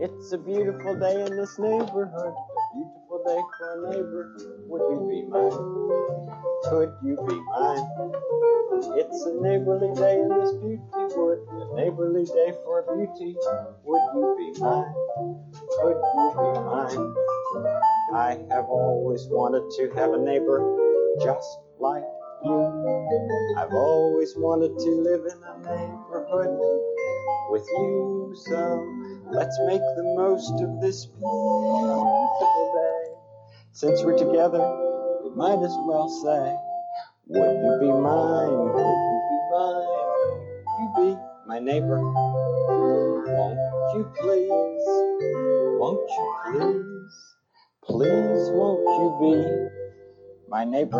It's a beautiful day in this neighborhood, a beautiful day for a neighbor. Would you be mine? Could you be mine? It's a neighborly day in this beauty wood, a neighborly day for beauty. Would you be mine? Could you be mine? I have always wanted to have a neighbor just like you. I've always wanted to live in a neighborhood with you, so let's make the most of this beautiful day. Since we're together, we might as well say, would you be mine? Would you be mine? Would you be my neighbor? Won't you please? Won't you please? Please won't you be my neighbor?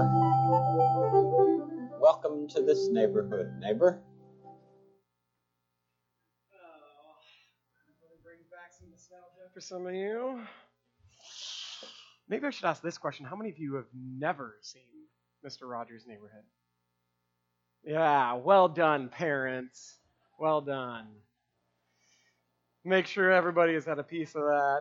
Welcome to this neighborhood, neighbor. Brings back some nostalgia for some of you. Maybe I should ask this question. How many of you have never seen Mr. Rogers' Neighborhood? Yeah, well done, parents. Well done. Make sure everybody has had a piece of that.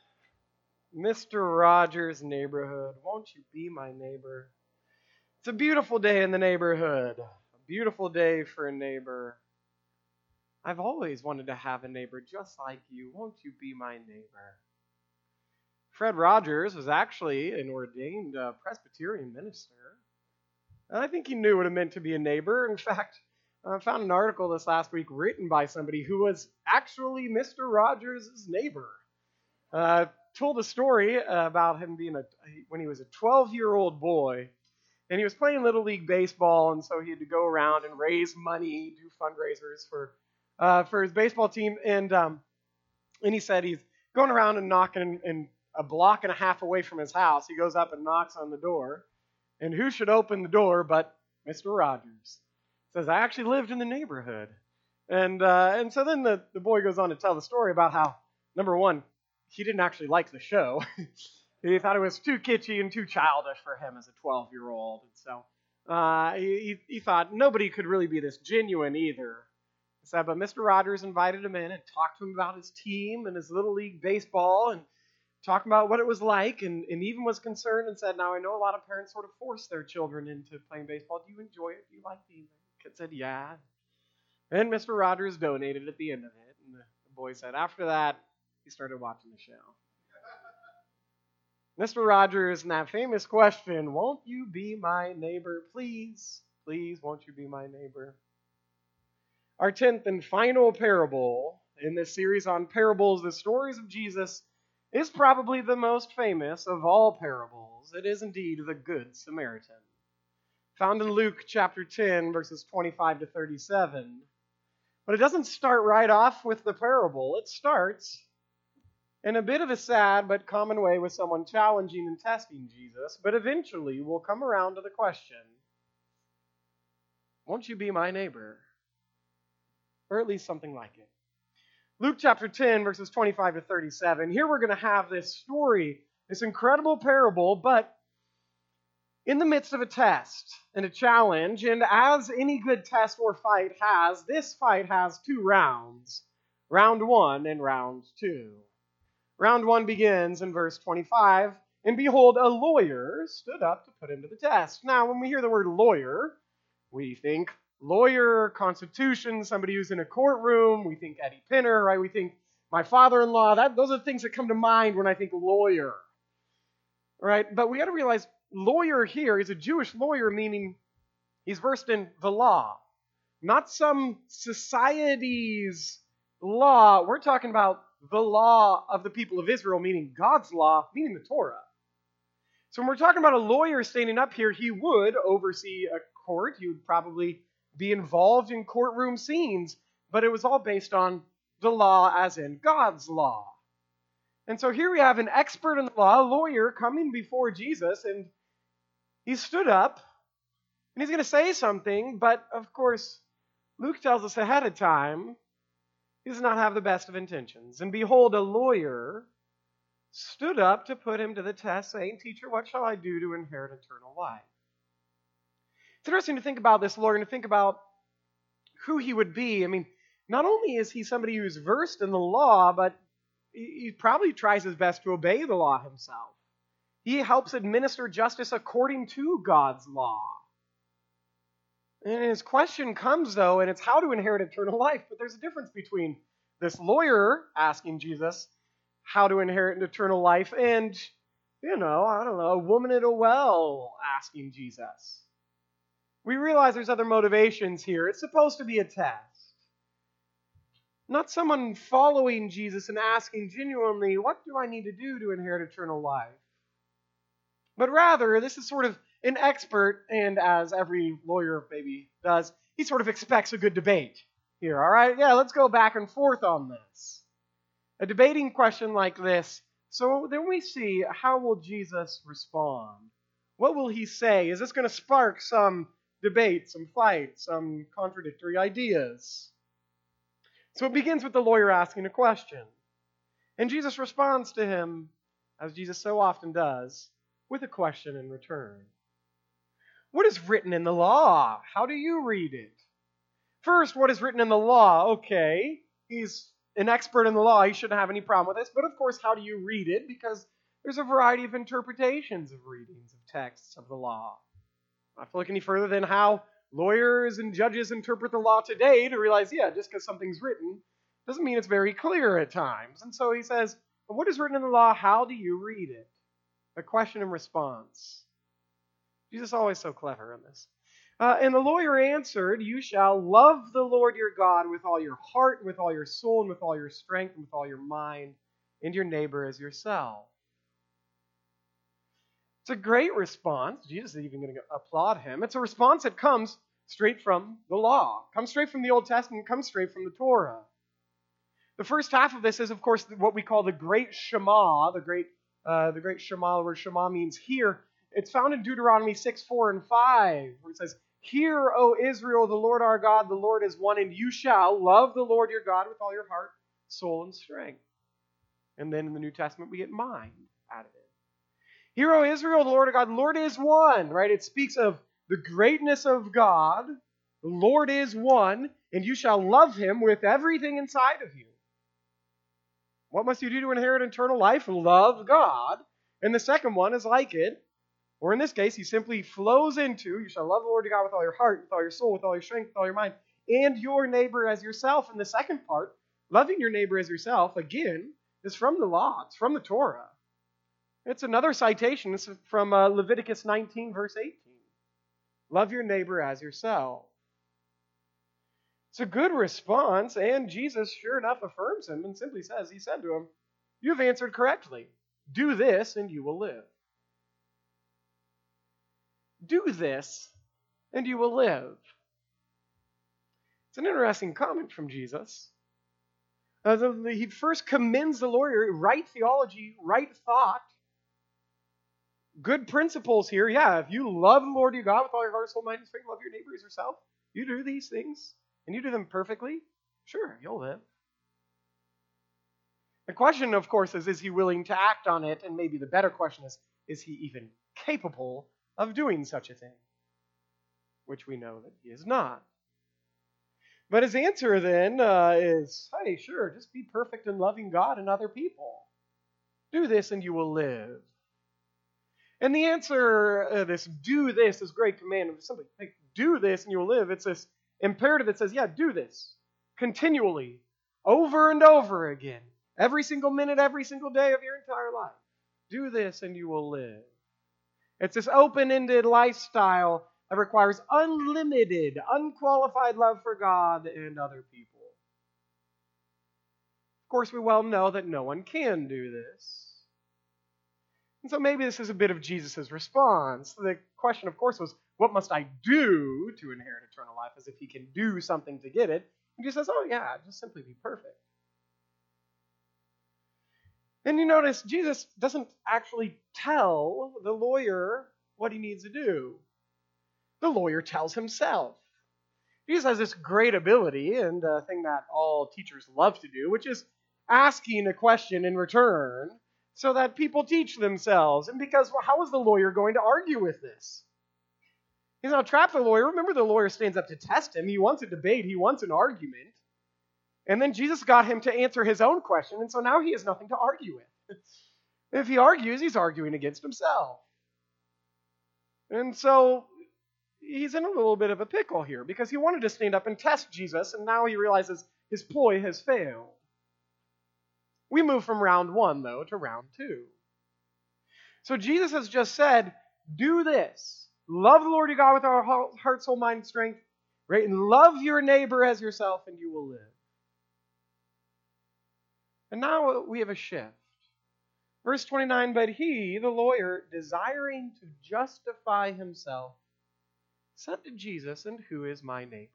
Mr. Rogers' Neighborhood, won't you be my neighbor? It's a beautiful day in the neighborhood. A beautiful day for a neighbor. I've always wanted to have a neighbor just like you. Won't you be my neighbor? Fred Rogers was actually an ordained Presbyterian minister. And I think he knew what it meant to be a neighbor. In fact, I found an article this last week written by somebody who was actually Mr. Rogers' neighbor. Told a story about him being when he was a 12-year-old boy. And he was playing Little League Baseball, and so he had to go around and raise money, do fundraisers for his baseball team. And he said he's going around and knocking, and a block and a half away from his house, he goes up and knocks on the door. And who should open the door but Mr. Rogers? Says, I actually lived in the neighborhood. And so then the boy goes on to tell the story about how, number one, he didn't actually like the show. He thought it was too kitschy and too childish for him as a 12-year-old. And so he thought nobody could really be this genuine either. So, but Mr. Rogers invited him in and talked to him about his team and his Little League Baseball and talking about what it was like, and even was concerned and said, now I know a lot of parents sort of force their children into playing baseball. Do you enjoy it? Do you like the kid said, yeah. And Mr. Rogers donated at the end of it. And the boy said, after that, he started watching the show. Mr. Rogers, and that famous question, won't you be my neighbor? Please, please, won't you be my neighbor? Our 10th and final parable in this series on parables, the stories of Jesus, is probably the most famous of all parables. It is indeed the Good Samaritan. Found in Luke chapter 10, verses 25 to 37. But it doesn't start right off with the parable. It starts in a bit of a sad but common way with someone challenging and testing Jesus, but eventually we'll come around to the question, won't you be my neighbor? Or at least something like it. Luke chapter 10, verses 25 to 37. Here we're going to have this story, this incredible parable, but in the midst of a test and a challenge, and as any good test or fight has, this fight has two rounds, round 1 and round 2. Round 1 begins in verse 25, and behold, a lawyer stood up to put him to the test. Now, when we hear the word lawyer, we think lawyer, constitution, somebody who's in a courtroom. We think Eddie Pinner, right? We think my father-in-law. Those are the things that come to mind when I think lawyer, right? But we got to realize lawyer here is a Jewish lawyer, meaning he's versed in the law, not some society's law. We're talking about the law of the people of Israel, meaning God's law, meaning the Torah. So when we're talking about a lawyer standing up here, he would oversee a court. He would probably be involved in courtroom scenes, but it was all based on the law as in God's law. And so here we have an expert in the law, a lawyer, coming before Jesus, and he stood up, and he's going to say something, but of course, Luke tells us ahead of time, he does not have the best of intentions. And behold, a lawyer stood up to put him to the test, saying, Teacher, what shall I do to inherit eternal life? It's interesting to think about this lawyer and to think about who he would be. I mean, not only is he somebody who's versed in the law, but he probably tries his best to obey the law himself. He helps administer justice according to God's law. And his question comes, though, and it's how to inherit eternal life. But there's a difference between this lawyer asking Jesus how to inherit eternal life and, a woman at a well asking Jesus. We realize there's other motivations here. It's supposed to be a test. Not someone following Jesus and asking genuinely, what do I need to do to inherit eternal life? But rather, this is sort of an expert, and as every lawyer maybe does, he sort of expects a good debate here, all right? Yeah, let's go back and forth on this. A debating question like this. So then we see, how will Jesus respond? What will he say? Is this going to spark some debate, some fight, some contradictory ideas? So it begins with the lawyer asking a question. And Jesus responds to him, as Jesus so often does, with a question in return. What is written in the law? How do you read it? First, what is written in the law? Okay, he's an expert in the law. He shouldn't have any problem with this. But of course, how do you read it? Because there's a variety of interpretations of readings of texts of the law. I have to look any further than how lawyers and judges interpret the law today to realize, just because something's written doesn't mean it's very clear at times. And so he says, what is written in the law? How do you read it? A question and response. Jesus is always so clever in this. And the lawyer answered, you shall love the Lord your God with all your heart, and with all your soul, and with all your strength, and with all your mind, and your neighbor as yourself. It's a great response. Jesus is even going to applaud him. It's a response that comes straight from the law, comes straight from the Old Testament, comes straight from the Torah. The first half of this is, of course, what we call the Great Shema, the great Shema, where Shema means hear. It's found in Deuteronomy 6, 4, and 5, where it says, hear, O Israel, the Lord our God, the Lord is one, and you shall love the Lord your God with all your heart, soul, and strength. And then in the New Testament, we get mind added in. Hear, O Israel, the Lord our God, the Lord is one, right? It speaks of the greatness of God. The Lord is one, and you shall love him with everything inside of you. What must you do to inherit eternal life? Love God. And the second one is like it. Or in this case, he simply flows into, you shall love the Lord your God with all your heart, with all your soul, with all your strength, with all your mind, and your neighbor as yourself. And the second part, loving your neighbor as yourself, again, is from the law. It's from the Torah. It's another citation. It's from Leviticus 19, verse 18. Love your neighbor as yourself. It's a good response, and Jesus, sure enough, affirms him and simply says, he said to him, you have answered correctly. Do this, and you will live. Do this, and you will live. It's an interesting comment from Jesus. He first commends the lawyer, right theology, right thought, good principles here. Yeah, if you love the Lord your God with all your heart, soul, mind, and strength, love your neighbor as yourself, you do these things, and you do them perfectly, sure, you'll live. The question, of course, is he willing to act on it? And maybe the better question is he even capable of doing such a thing? Which we know that he is not. But his answer then is, hey, sure, just be perfect in loving God and other people. Do this and you will live. And the answer, this great command of simply, hey, do this and you will live. It's this imperative that says, do this continually, over and over again, every single minute, every single day of your entire life. Do this and you will live. It's this open-ended lifestyle that requires unlimited, unqualified love for God and other people. Of course, we well know that no one can do this. And so maybe this is a bit of Jesus' response. The question, of course, was, what must I do to inherit eternal life? As if he can do something to get it. And Jesus says, just simply be perfect. And you notice Jesus doesn't actually tell the lawyer what he needs to do. The lawyer tells himself. Jesus has this great ability, and a thing that all teachers love to do, which is asking a question in return so that people teach themselves. And because, how is the lawyer going to argue with this? He's not trapped the lawyer. Remember, the lawyer stands up to test him. He wants a debate. He wants an argument. And then Jesus got him to answer his own question, and so now he has nothing to argue with. If he argues, he's arguing against himself. And so he's in a little bit of a pickle here because he wanted to stand up and test Jesus, and now he realizes his ploy has failed. We move from round 1, though, to round 2. So Jesus has just said, do this. Love the Lord your God with our heart, soul, mind, and strength, right? And love your neighbor as yourself, and you will live. And now we have a shift. Verse 29, but he, the lawyer, desiring to justify himself, said to Jesus, and who is my neighbor?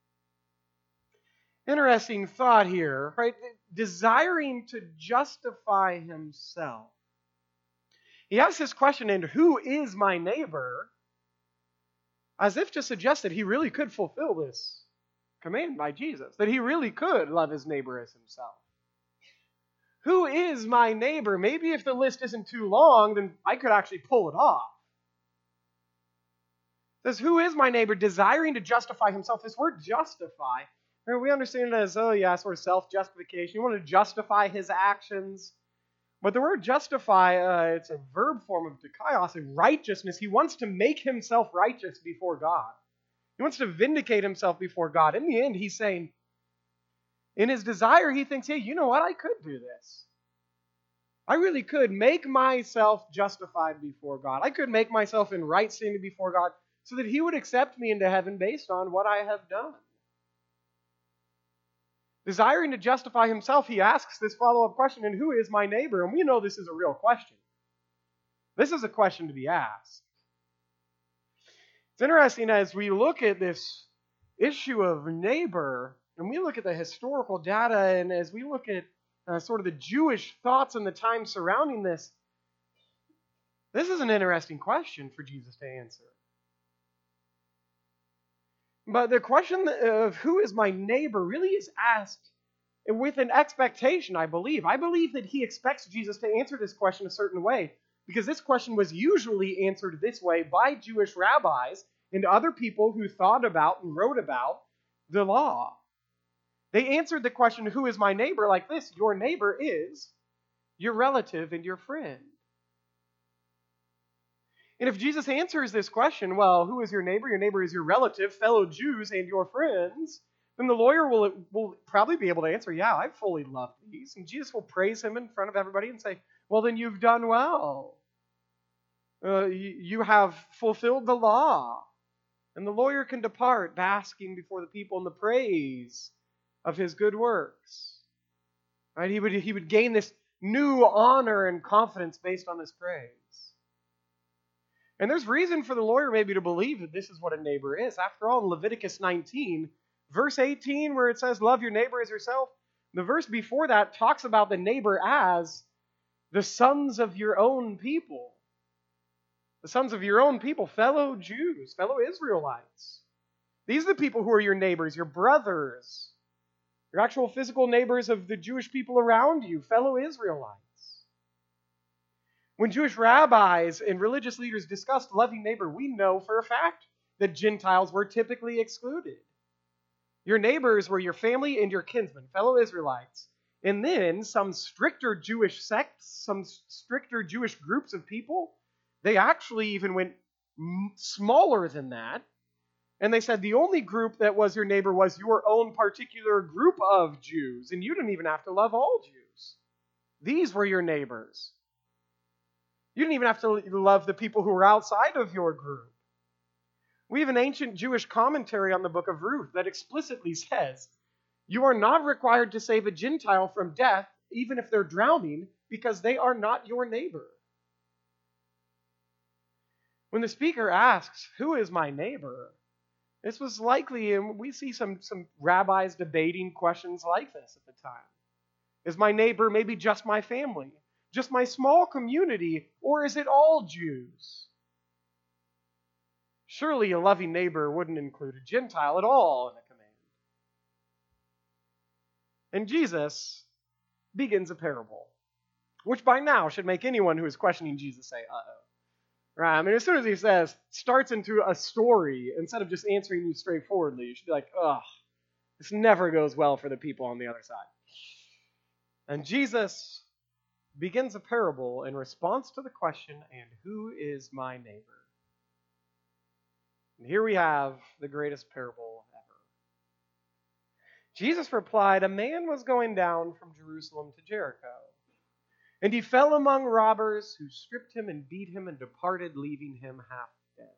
Interesting thought here, right? Desiring to justify himself. He asks this question, and who is my neighbor? As if to suggest that he really could fulfill this command by Jesus, that he really could love his neighbor as himself. Who is my neighbor? Maybe if the list isn't too long, then I could actually pull it off. It says, who is my neighbor? Desiring to justify himself. This word justify, we understand it as, sort of self-justification. You want to justify his actions. But the word justify, it's a verb form of dikaios, a righteousness. He wants to make himself righteous before God. He wants to vindicate himself before God. In the end, he's saying, in his desire, he thinks, hey, you know what? I could do this. I really could make myself justified before God. I could make myself in right standing before God so that he would accept me into heaven based on what I have done. Desiring to justify himself, he asks this follow-up question, and who is my neighbor? And we know this is a real question. This is a question to be asked. It's interesting as we look at this issue of neighbor, and we look at the historical data, and as we look at sort of the Jewish thoughts and the time surrounding this, this is an interesting question for Jesus to answer. But the question of who is my neighbor really is asked with an expectation, I believe. I believe that he expects Jesus to answer this question a certain way, because this question was usually answered this way by Jewish rabbis and other people who thought about and wrote about the law. They answered the question, who is my neighbor, like this: your neighbor is your relative and your friend. And if Jesus answers this question, well, who is your neighbor? Your neighbor is your relative, fellow Jews, and your friends. Then the lawyer will probably be able to answer, yeah, I fully love these. And Jesus will praise him in front of everybody and say, well, then you've done well. You have fulfilled the law. And the lawyer can depart, basking before the people in the praise of his good works. Right? He would gain this new honor and confidence based on this praise. And there's reason for the lawyer maybe to believe that this is what a neighbor is. After all, in Leviticus 19, verse 18, where it says, love your neighbor as yourself, the verse before that talks about the neighbor as the sons of your own people. The sons of your own people, fellow Jews, fellow Israelites. These are the people who are your neighbors, your brothers, your actual physical neighbors of the Jewish people around you, fellow Israelites. When Jewish rabbis and religious leaders discussed loving neighbor, we know for a fact that Gentiles were typically excluded. Your neighbors were your family and your kinsmen, fellow Israelites. And then some stricter Jewish sects, some stricter Jewish groups of people, they actually even went smaller than that. And they said the only group that was your neighbor was your own particular group of Jews. And you didn't even have to love all Jews. These were your neighbors. You didn't even have to love the people who were outside of your group. We have an ancient Jewish commentary on the book of Ruth that explicitly says, you are not required to save a Gentile from death, even if they're drowning, because they are not your neighbor. When the speaker asks, who is my neighbor? This was likely, and we see some rabbis debating questions like this at the time. Is my neighbor maybe just my family? Just my small community, or is it all Jews? Surely a loving neighbor wouldn't include a Gentile at all in a command. And Jesus begins a parable, which by now should make anyone who is questioning Jesus say, uh-oh. Right? I mean, as soon as he starts into a story, instead of just answering you straightforwardly, you should be like, ugh, This never goes well for the people on the other side. And Jesus begins a parable in response to the question, and who is my neighbor? And here we have the greatest parable ever. Jesus replied, a man was going down from Jerusalem to Jericho, and he fell among robbers who stripped him and beat him and departed, leaving him half dead.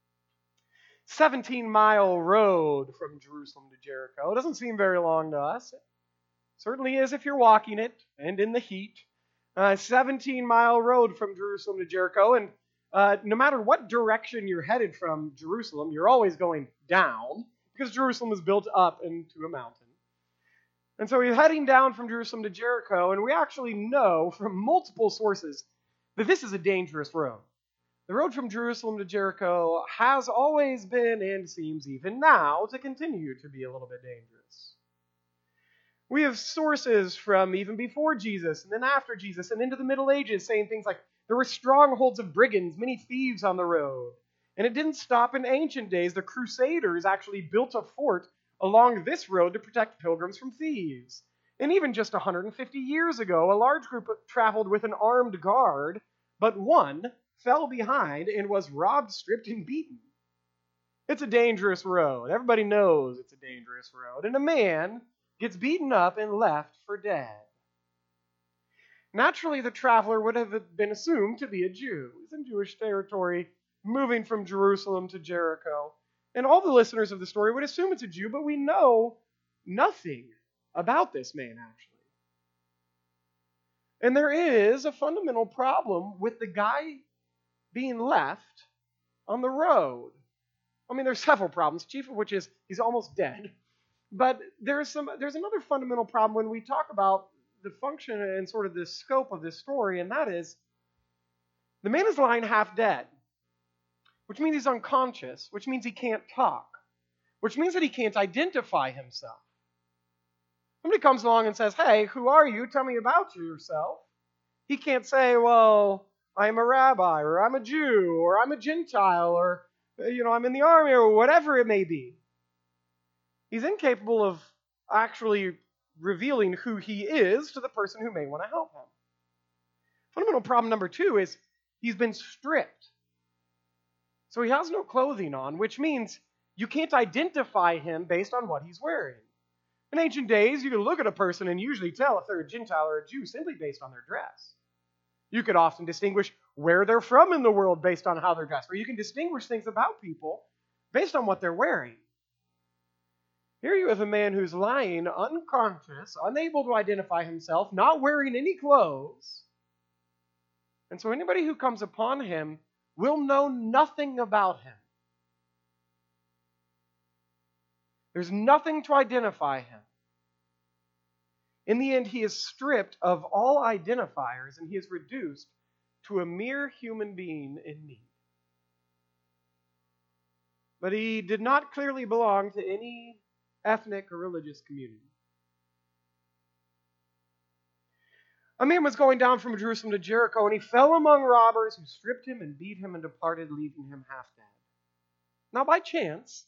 17-mile road from Jerusalem to Jericho. It doesn't seem very long to us. It certainly is if you're walking it and in the heat. 17-mile road from Jerusalem to Jericho, and no matter what direction you're headed from Jerusalem, you're always going down because Jerusalem is built up into a mountain. And so he's heading down from Jerusalem to Jericho, and we actually know from multiple sources that this is a dangerous road. The road from Jerusalem to Jericho has always been, and seems even now, to continue to be a little bit dangerous. We have sources from even before Jesus, and then after Jesus, and into the Middle Ages saying things like, there were strongholds of brigands, many thieves on the road. And it didn't stop in ancient days. The Crusaders actually built a fort along this road to protect pilgrims from thieves. And even just 150 years ago, a large group traveled with an armed guard, but one fell behind and was robbed, stripped, and beaten. It's a dangerous road. Everybody knows it's a dangerous road. And a man gets beaten up and left for dead. Naturally, the traveler would have been assumed to be a Jew. He's in Jewish territory, moving from Jerusalem to Jericho. And all the listeners of the story would assume it's a Jew, but we know nothing about this man, actually. And there is a fundamental problem with the guy being left on the road. I mean, there's several problems, chief of which is he's almost dead. But there's another fundamental problem when we talk about the function and sort of the scope of this story, and that is the man is lying half dead, which means he's unconscious, which means he can't talk, which means that he can't identify himself. Somebody comes along and says, hey, who are you? Tell me about yourself. He can't say, well, I'm a rabbi, or I'm a Jew, or I'm a Gentile, or, I'm in the army, or whatever it may be. He's incapable of actually revealing who he is to the person who may want to help him. Fundamental problem number 2 is he's been stripped. So he has no clothing on, which means you can't identify him based on what he's wearing. In ancient days, you could look at a person and usually tell if they're a Gentile or a Jew simply based on their dress. You could often distinguish where they're from in the world based on how they're dressed, or you can distinguish things about people based on what they're wearing. Here you have a man who's lying unconscious, unable to identify himself, not wearing any clothes. And so anybody who comes upon him will know nothing about him. There's nothing to identify him. In the end, he is stripped of all identifiers and he is reduced to a mere human being in need. But he did not clearly belong to any ethnic or religious community. A man was going down from Jerusalem to Jericho, and he fell among robbers who stripped him and beat him and departed, leaving him half dead. Now by chance,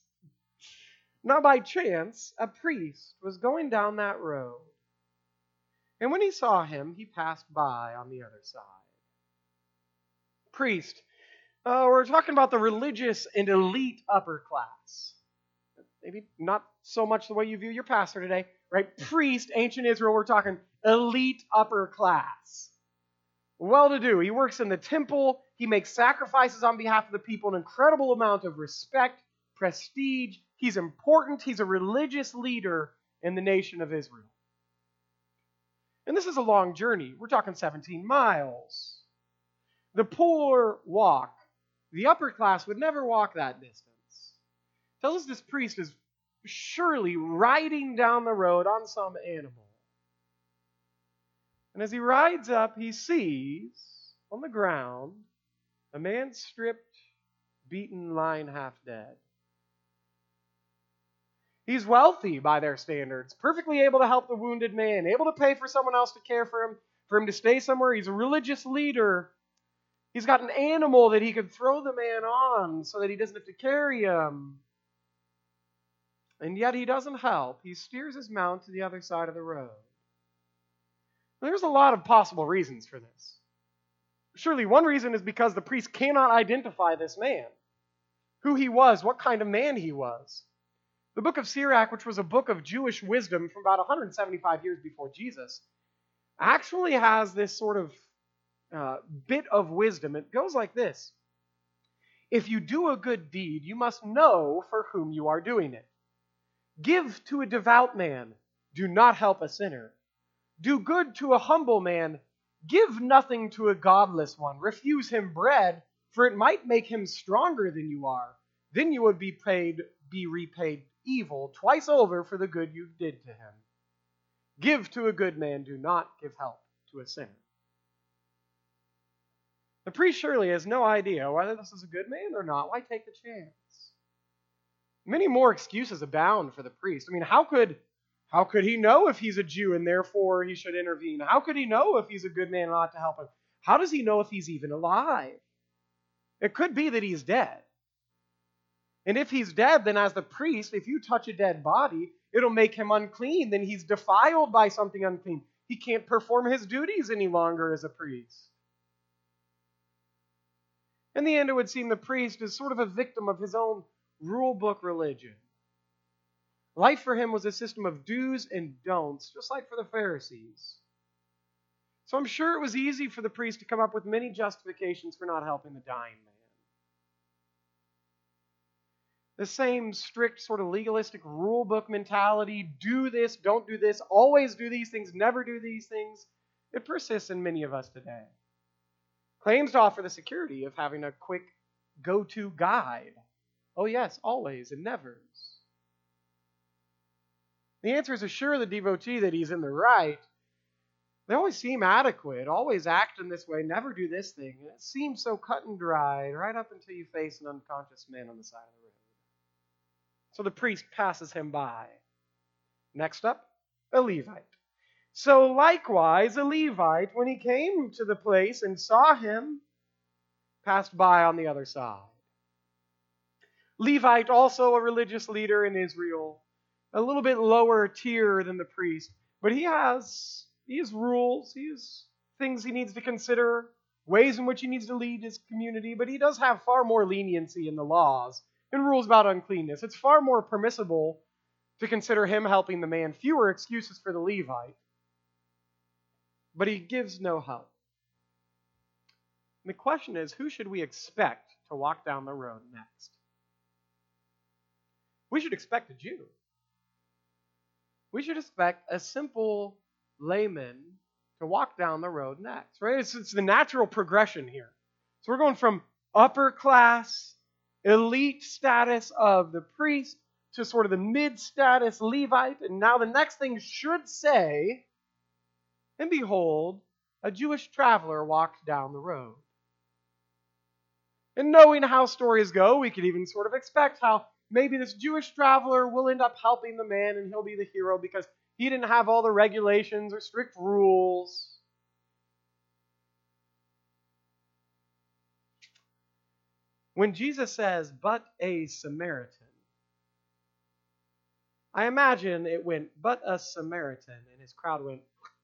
a priest was going down that road. And when he saw him, he passed by on the other side. Priest. We're talking about the religious and elite upper class. Maybe not so much the way you view your pastor today, right? Priest, ancient Israel, we're talking elite upper class. Well-to-do. He works in the temple. He makes sacrifices on behalf of the people, an incredible amount of respect, prestige. He's important. He's a religious leader in the nation of Israel. And this is a long journey. We're talking 17 miles. The poor walk. The upper class would never walk that distance. Tells us this priest is surely riding down the road on some animal. And as he rides up, he sees on the ground a man stripped, beaten, lying half dead. He's wealthy by their standards, perfectly able to help the wounded man, able to pay for someone else to care for him to stay somewhere. He's a religious leader. He's got an animal that he could throw the man on so that he doesn't have to carry him. And yet he doesn't help. He steers his mount to the other side of the road. There's a lot of possible reasons for this. Surely one reason is because the priest cannot identify this man, who he was, what kind of man he was. The book of Sirach, which was a book of Jewish wisdom from about 175 years before Jesus, actually has this sort of bit of wisdom. It goes like this. If you do a good deed, you must know for whom you are doing it. Give to a devout man. Do not help a sinner. Do good to a humble man. Give nothing to a godless one. Refuse him bread, for it might make him stronger than you are. Then you would be repaid evil twice over for the good you did to him. Give to a good man. Do not give help to a sinner. The priest surely has no idea whether this is a good man or not. Why take the chance? Many more excuses abound for the priest. I mean, how could he know if he's a Jew and therefore he should intervene? How could he know if he's a good man and ought to help him? How does he know if he's even alive? It could be that he's dead. And if he's dead, then as the priest, if you touch a dead body, it'll make him unclean. Then he's defiled by something unclean. He can't perform his duties any longer as a priest. In the end, it would seem the priest is sort of a victim of his own rule book religion. Life for him was a system of do's and don'ts, just like for the Pharisees. So I'm sure it was easy for the priest to come up with many justifications for not helping the dying man. The same strict sort of legalistic rule book mentality, do this, don't do this, always do these things, never do these things, it persists in many of us today. Claims to offer the security of having a quick go-to guide. Oh yes, always and nevers. The answer is assure the devotee that he's in the right. They always seem adequate, always act in this way, never do this thing. And it seems so cut and dried right up until you face an unconscious man on the side of the road. So the priest passes him by. Next up, a Levite. So likewise, a Levite, when he came to the place and saw him, passed by on the other side. Levite, also a religious leader in Israel, a little bit lower tier than the priest, but he has rules, he has things he needs to consider, ways in which he needs to lead his community, but he does have far more leniency in the laws and rules about uncleanness. It's far more permissible to consider him helping the man, fewer excuses for the Levite. But he gives no help. And the question is, who should we expect to walk down the road next? We should expect a Jew. We should expect a simple layman to walk down the road next, right? It's the natural progression here. So we're going from upper class, elite status of the priest to sort of the mid-status Levite, and now the next thing should say, and behold, a Jewish traveler walked down the road. And knowing how stories go, we could even sort of expect how maybe this Jewish traveler will end up helping the man and he'll be the hero because he didn't have all the regulations or strict rules. When Jesus says, but a Samaritan, I imagine it went, but a Samaritan, and his crowd went,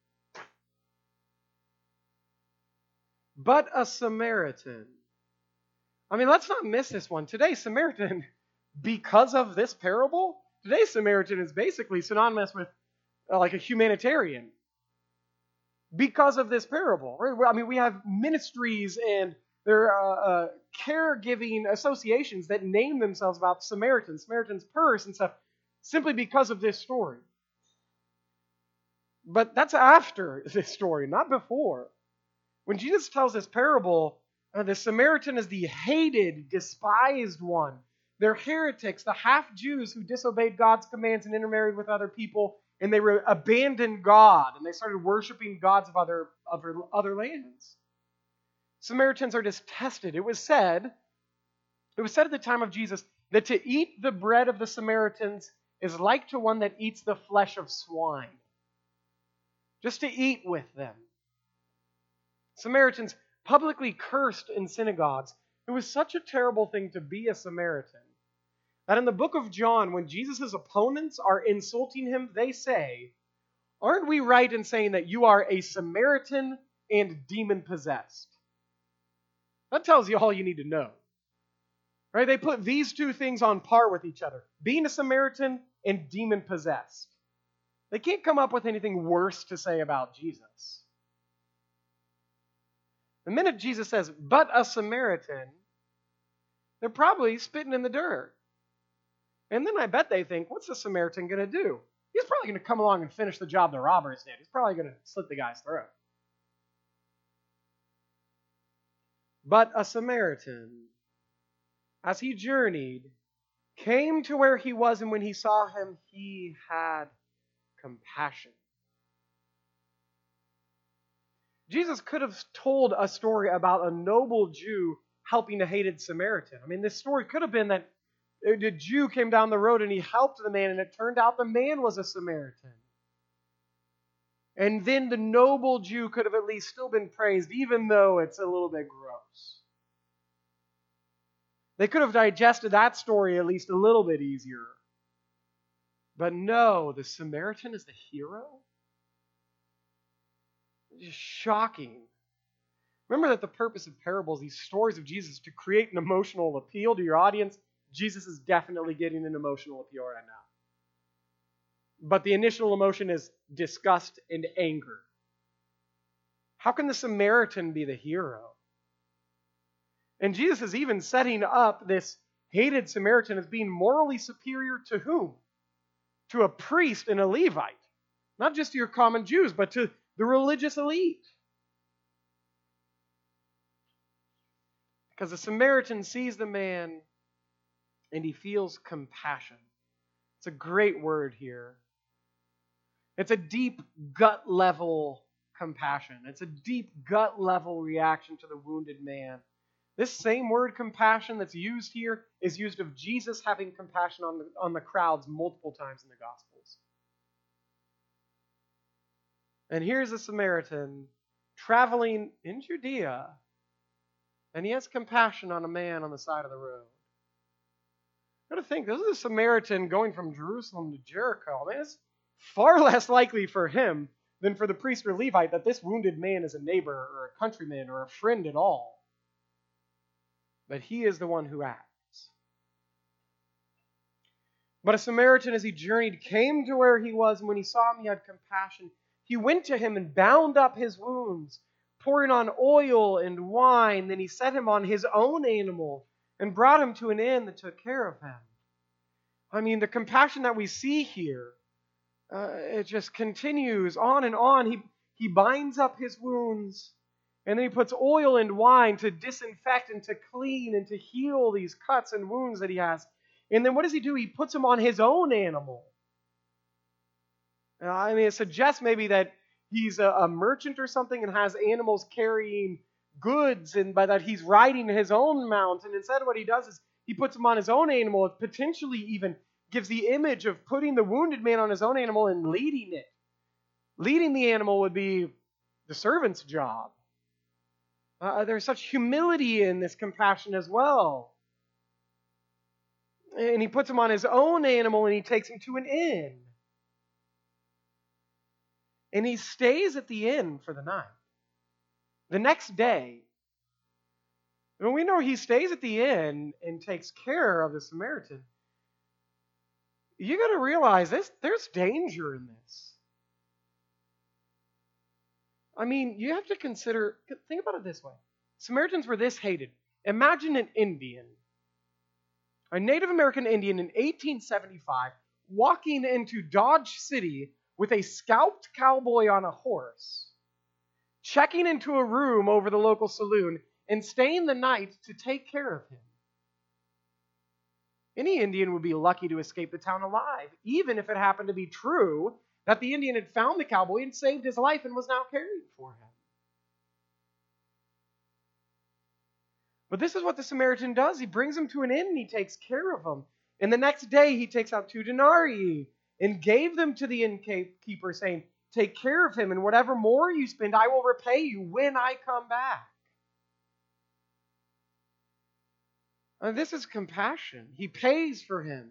but a Samaritan. I mean, let's not miss this one. Today, Samaritan, because of this parable, today Samaritan is basically synonymous with like a humanitarian. Because of this parable. Right? I mean, we have ministries and there are caregiving associations that name themselves about Samaritan's Purse and stuff simply because of this story. But that's after this story, not before. When Jesus tells this parable, the Samaritan is the hated, despised one. They're heretics, the half-Jews who disobeyed God's commands and intermarried with other people, and they abandoned God, and they started worshiping gods of other lands. Samaritans are detested. It was said at the time of Jesus that to eat the bread of the Samaritans is like to one that eats the flesh of swine. Just to eat with them. Samaritans publicly cursed in synagogues. It was such a terrible thing to be a Samaritan. that in the book of John, when Jesus' opponents are insulting him, they say, "Aren't we right in saying that you are a Samaritan and demon-possessed?" That tells you all you need to know. Right? They put these two things on par with each other. Being a Samaritan and demon-possessed. They can't come up with anything worse to say about Jesus. The minute Jesus says, "but a Samaritan," they're probably spitting in the dirt. And then I bet they think, what's the Samaritan going to do? He's probably going to come along and finish the job the robbers did. He's probably going to slit the guy's throat. But a Samaritan, as he journeyed, came to where he was, and when he saw him, he had compassion. Jesus could have told a story about a noble Jew helping a hated Samaritan. I mean, this story could have been that the Jew came down the road and he helped the man, and it turned out the man was a Samaritan. And then the noble Jew could have at least still been praised, even though it's a little bit gross. They could have digested that story at least a little bit easier. But no, the Samaritan is the hero? Just shocking. Remember that the purpose of parables, these stories of Jesus, is to create an emotional appeal to your audience. Jesus is definitely getting an emotional appeal right now. But the initial emotion is disgust and anger. How can the Samaritan be the hero? And Jesus is even setting up this hated Samaritan as being morally superior to whom? To a priest and a Levite. Not just to your common Jews, but to the religious elite. Because the Samaritan sees the man and he feels compassion. It's a great word here. It's a deep gut level compassion. It's a deep gut level reaction to the wounded man. This same word compassion that's used here is used of Jesus having compassion on the crowds multiple times in the Gospels. And here's a Samaritan traveling in Judea, and he has compassion on a man on the side of the road. Got to think, this is a Samaritan going from Jerusalem to Jericho. I mean, it's far less likely for him than for the priest or Levite that this wounded man is a neighbor or a countryman or a friend at all. But he is the one who acts. But a Samaritan, as he journeyed, came to where he was, and when he saw him, he had compassion. He went to him and bound up his wounds, pouring on oil and wine. Then he set him on his own animal and brought him to an inn that took care of him. I mean, the compassion that we see here, it just continues on and on. He binds up his wounds, and then he puts oil and wine to disinfect and to clean and to heal these cuts and wounds that he has. And then what does he do? He puts them on his own animal. I mean, it suggests maybe that he's a merchant or something and has animals carrying goods, and by that he's riding his own mount. And instead what he does is he puts them on his own animal. It potentially even gives the image of putting the wounded man on his own animal and leading it. Leading the animal would be the servant's job. There's such humility in this compassion as well. And he puts him on his own animal and he takes him to an inn. And he stays at the inn for the night. The next day, when we know he stays at the inn and takes care of the Samaritan, you got to realize there's danger in this. I mean, you have to consider, think about it this way. Samaritans were this hated. Imagine an Indian, a Native American Indian in 1875, walking into Dodge City with a scalped cowboy on a horse, checking into a room over the local saloon, and staying the night to take care of him. Any Indian would be lucky to escape the town alive, even if it happened to be true that the Indian had found the cowboy and saved his life and was now caring for him. But this is what the Samaritan does. He brings him to an inn and he takes care of him. And the next day he takes out 2 denarii and gave them to the innkeeper, saying, "Take care of him, and whatever more you spend, I will repay you when I come back." And this is compassion. He pays for him.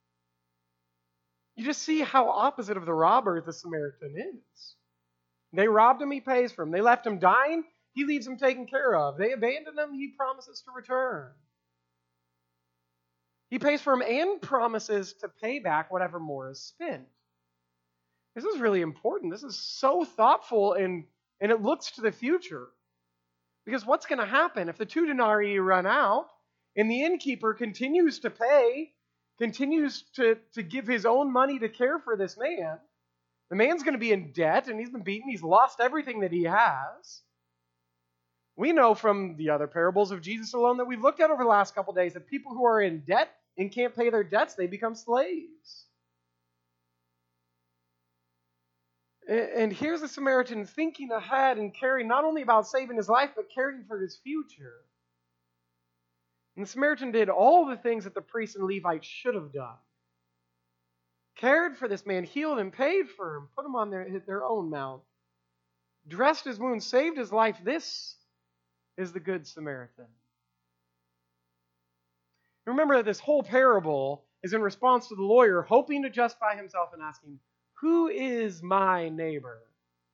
You just see how opposite of the robber the Samaritan is. They robbed him, he pays for him. They left him dying, he leaves him taken care of. They abandoned him, he promises to return. He pays for him and promises to pay back whatever more is spent. This is really important. This is so thoughtful, and it looks to the future. Because what's going to happen if the 2 denarii run out and the innkeeper continues to pay, continues to give his own money to care for this man? The man's going to be in debt, and he's been beaten. He's lost everything that he has. We know from the other parables of Jesus alone that we've looked at over the last couple days that people who are in debt and can't pay their debts, they become slaves. And here's the Samaritan thinking ahead and caring not only about saving his life, but caring for his future. And the Samaritan did all the things that the priest and Levite should have done. Cared for this man, healed him, paid for him, put him on their own mount, dressed his wounds, saved his life. This is the Good Samaritan. Remember that this whole parable is in response to the lawyer hoping to justify himself and asking, "Who is my neighbor?"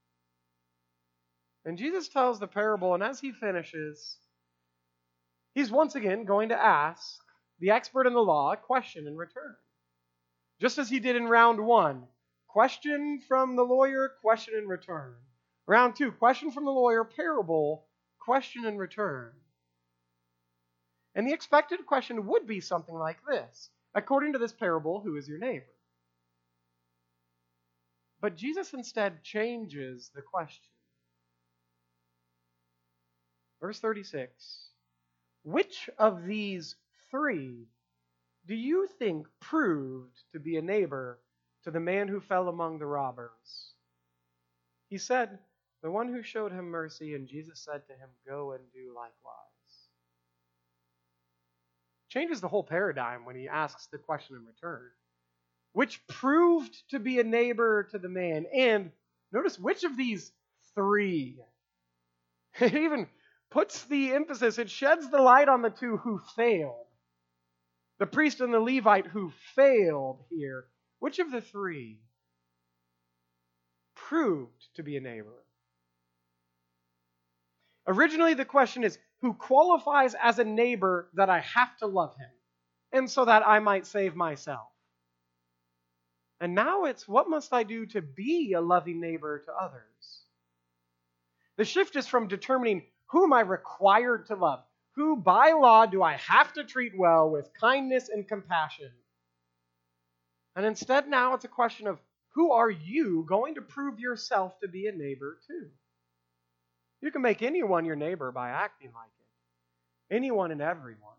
And Jesus tells the parable, and as he finishes, he's once again going to ask the expert in the law a question in return. Just as he did in round 1. Question from the lawyer, question in return. Round 2, question from the lawyer, parable, question in return. And the expected question would be something like this. According to this parable, who is your neighbor? But Jesus instead changes the question. Verse 36. Which of these 3 do you think proved to be a neighbor to the man who fell among the robbers? He said, the one who showed him mercy, and Jesus said to him, go and do likewise. Changes the whole paradigm when he asks the question in return. Which proved to be a neighbor to the man? And notice which of these 3? It even puts the emphasis, it sheds the light on the 2 who failed. The priest and the Levite who failed here. Which of the 3 proved to be a neighbor? Originally, the question is, who qualifies as a neighbor that I have to love him, and so that I might save myself? And now it's, what must I do to be a loving neighbor to others? The shift is from determining who am I required to love, who by law do I have to treat well with kindness and compassion? And instead now it's a question of who are you going to prove yourself to be a neighbor to? You can make anyone your neighbor by acting like it. Anyone and everyone.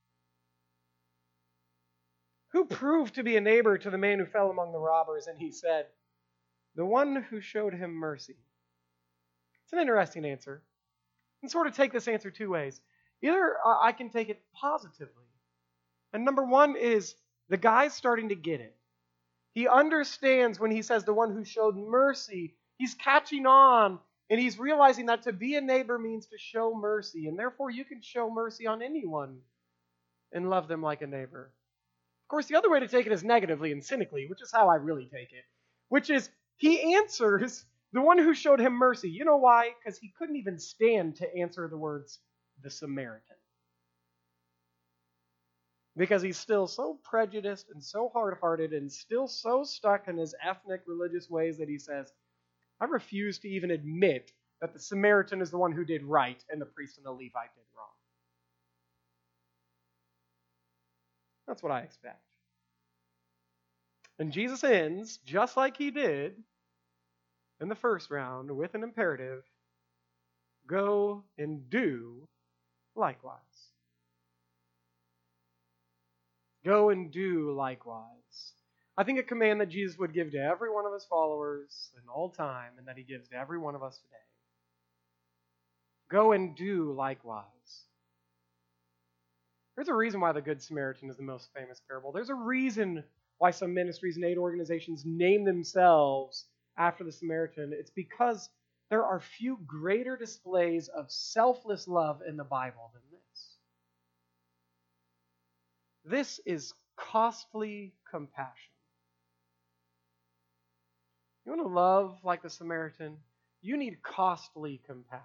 Who proved to be a neighbor to the man who fell among the robbers? And he said, the one who showed him mercy. It's an interesting answer. You can sort of take this answer 2 ways. Either I can take it positively. And number 1 is the guy's starting to get it. He understands when he says the one who showed mercy, he's catching on and he's realizing that to be a neighbor means to show mercy. And therefore you can show mercy on anyone and love them like a neighbor. Of course, the other way to take it is negatively and cynically, which is how I really take it. Which is, he answers the one who showed him mercy. You know why? Because he couldn't even stand to answer the words, the Samaritan. Because he's still so prejudiced and so hard-hearted and still so stuck in his ethnic religious ways that he says, I refuse to even admit that the Samaritan is the one who did right and the priest and the Levite did wrong. That's what I expect. And Jesus ends, just like he did in the first round, with an imperative, go and do likewise. Go and do likewise. I think a command that Jesus would give to every one of his followers in all time, and that he gives to every one of us today. Go and do likewise. There's a reason why the Good Samaritan is the most famous parable. There's a reason why some ministries and aid organizations name themselves after the Samaritan. It's because there are few greater displays of selfless love in the Bible than this. This is costly compassion. You want to love like the Samaritan? You need costly compassion.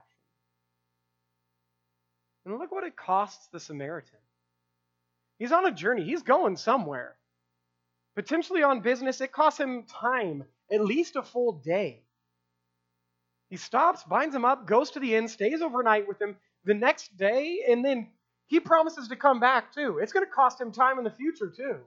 And look what it costs the Samaritan. He's on a journey. He's going somewhere. Potentially on business. It costs him time, at least a full day. He stops, binds him up, goes to the inn, stays overnight with him the next day, and then he promises to come back too. It's going to cost him time in the future too.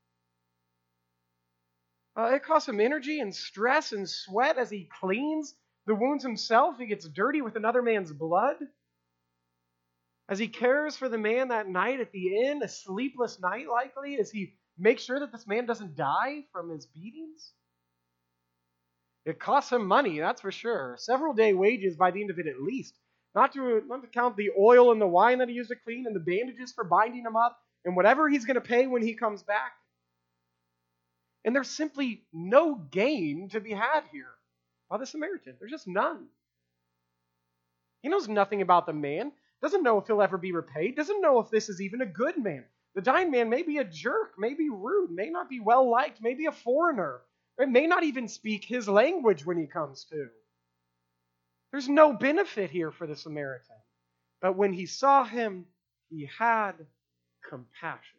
It costs him energy and stress and sweat as he cleans the wounds himself. He gets dirty with another man's blood. As he cares for the man that night at the inn, a sleepless night likely, as he makes sure that this man doesn't die from his beatings. It costs him money, that's for sure. Several day wages by the end of it at least. Not to count the oil and the wine that he used to clean and the bandages for binding him up and whatever he's going to pay when he comes back. And there's simply no gain to be had here by the Samaritan. There's just none. He knows nothing about the man. Doesn't know if he'll ever be repaid. Doesn't know if this is even a good man. The dying man may be a jerk, may be rude, may not be well liked, may be a foreigner. It may not even speak his language when he comes to. There's no benefit here for the Samaritan. But when he saw him, he had compassion.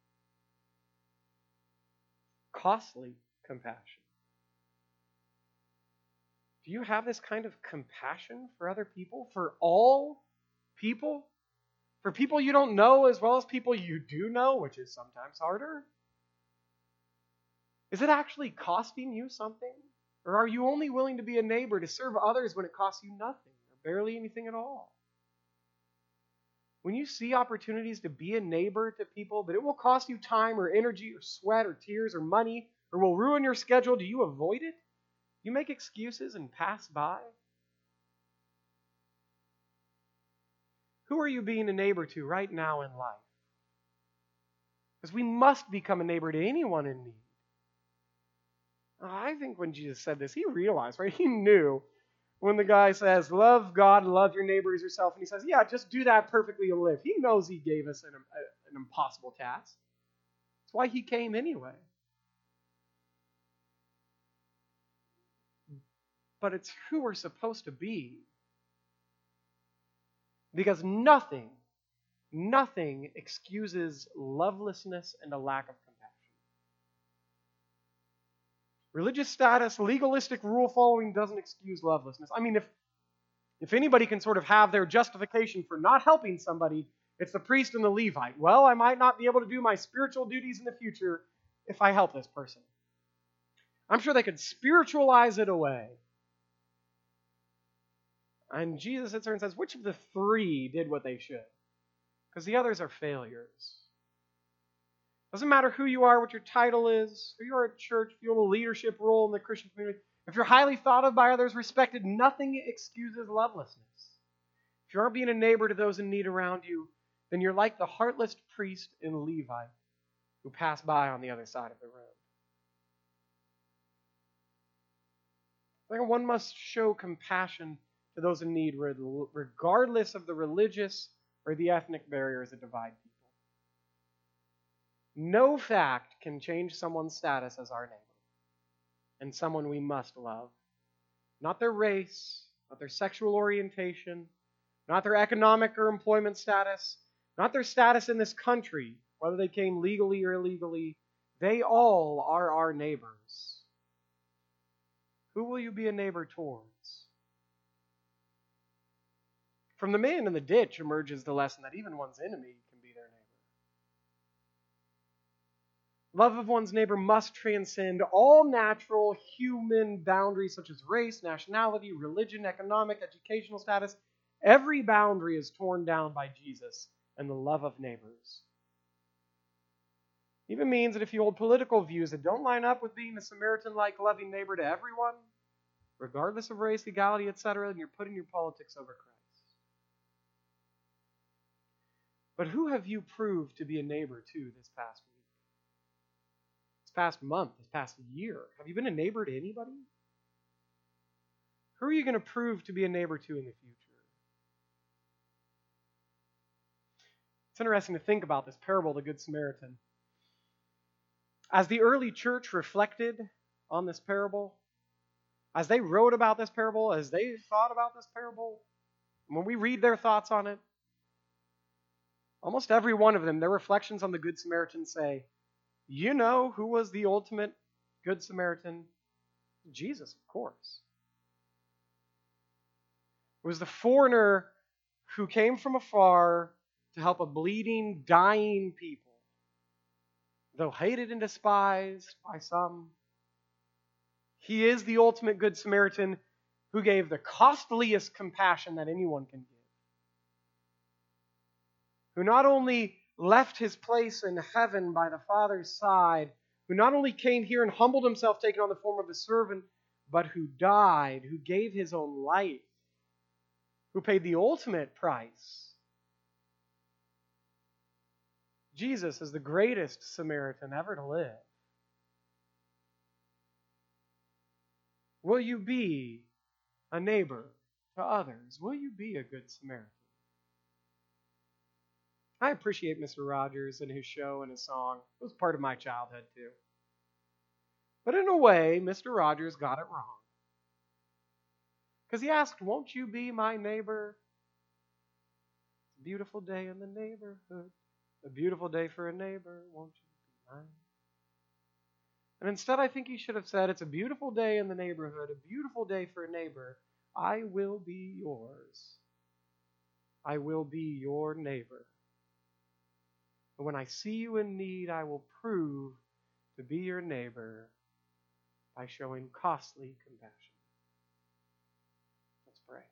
Costly compassion. Do you have this kind of compassion for other people? For all people? For people you don't know as well as people you do know, which is sometimes harder? Is it actually costing you something? Or are you only willing to be a neighbor to serve others when it costs you nothing or barely anything at all? When you see opportunities to be a neighbor to people, but it will cost you time or energy or sweat or tears or money or will ruin your schedule, do you avoid it? You make excuses and pass by? Who are you being a neighbor to right now in life? Because we must become a neighbor to anyone in need. I think when Jesus said this, he realized, right? He knew when the guy says, love God and love your neighbor as yourself, and he says, yeah, just do that perfectly and live. He knows he gave us an impossible task. That's why he came anyway. But it's who we're supposed to be. Because nothing excuses lovelessness and a lack of compassion. Religious status, legalistic rule following doesn't excuse lovelessness. I mean, if anybody can sort of have their justification for not helping somebody, it's the priest and the Levite. Well, I might not be able to do my spiritual duties in the future if I help this person. I'm sure they could spiritualize it away. And Jesus sits there and says, which of the three did what they should? Because the others are failures. Doesn't matter who you are, what your title is, who you are at church, if you have a leadership role in the Christian community. If you're highly thought of by others, respected, nothing excuses lovelessness. If you aren't being a neighbor to those in need around you, then you're like the heartless priest and Levite who pass by on the other side of the road. I think one must show compassion to those in need, regardless of the religious or the ethnic barriers that divide people. No fact can change someone's status as our neighbor and someone we must love. Not their race, not their sexual orientation, not their economic or employment status, not their status in this country, whether they came legally or illegally. They all are our neighbors. Who will you be a neighbor towards? From the man in the ditch emerges the lesson that even one's enemy can be their neighbor. Love of one's neighbor must transcend all natural human boundaries such as race, nationality, religion, economic, educational status. Every boundary is torn down by Jesus and the love of neighbors. It even means that if you hold political views that don't line up with being a Samaritan-like loving neighbor to everyone, regardless of race, equality, etc., then you're putting your politics over Christ. But who have you proved to be a neighbor to this past week? Past month, this past year? Have you been a neighbor to anybody? Who are you going to prove to be a neighbor to in the future? It's interesting to think about this parable of the Good Samaritan. As the early church reflected on this parable, as they wrote about this parable, as they thought about this parable, when we read their thoughts on it, almost every one of them, their reflections on the Good Samaritan say, you know who was the ultimate Good Samaritan? Jesus, of course. It was the foreigner who came from afar to help a bleeding, dying people. Though hated and despised by some, he is the ultimate Good Samaritan who gave the costliest compassion that anyone can give. Who not only left his place in heaven by the Father's side, who not only came here and humbled himself, taking on the form of a servant, but who died, who gave his own life, who paid the ultimate price. Jesus is the greatest Samaritan ever to live. Will you be a neighbor to others? Will you be a good Samaritan? I appreciate Mr. Rogers and his show and his song. It was part of my childhood too. But in a way, Mr. Rogers got it wrong. Because he asked, won't you be my neighbor? It's a beautiful day in the neighborhood. A beautiful day for a neighbor, won't you be mine? And instead, I think he should have said, it's a beautiful day in the neighborhood, a beautiful day for a neighbor. I will be yours. I will be your neighbor. And when I see you in need, I will prove to be your neighbor by showing costly compassion. Let's pray.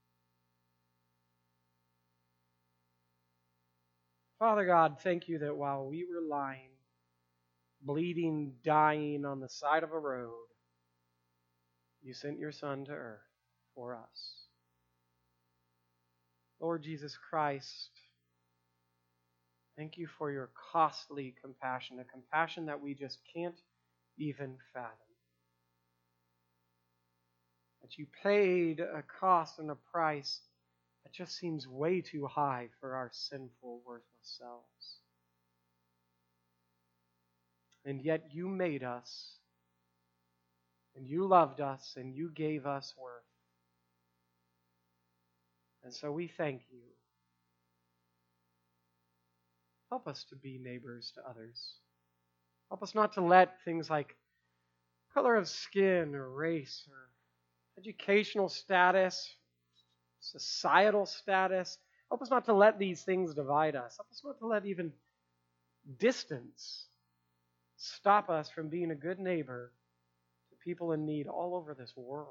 Father God, thank you that while we were lying, bleeding, dying on the side of a road, you sent your Son to earth for us. Lord Jesus Christ, thank you for your costly compassion, a compassion that we just can't even fathom. That you paid a cost and a price that just seems way too high for our sinful, worthless selves. And yet you made us, and you loved us, and you gave us worth. And so we thank you. Help us to be neighbors to others. Help us not to let things like color of skin or race or educational status, societal status, help us not to let these things divide us. Help us not to let even distance stop us from being a good neighbor to people in need all over this world.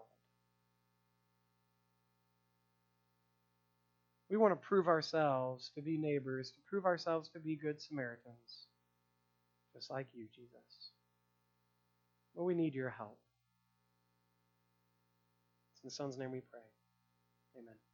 We want to prove ourselves to be neighbors, to prove ourselves to be good Samaritans, just like you, Jesus. But we need your help. It's in the Son's name we pray. Amen.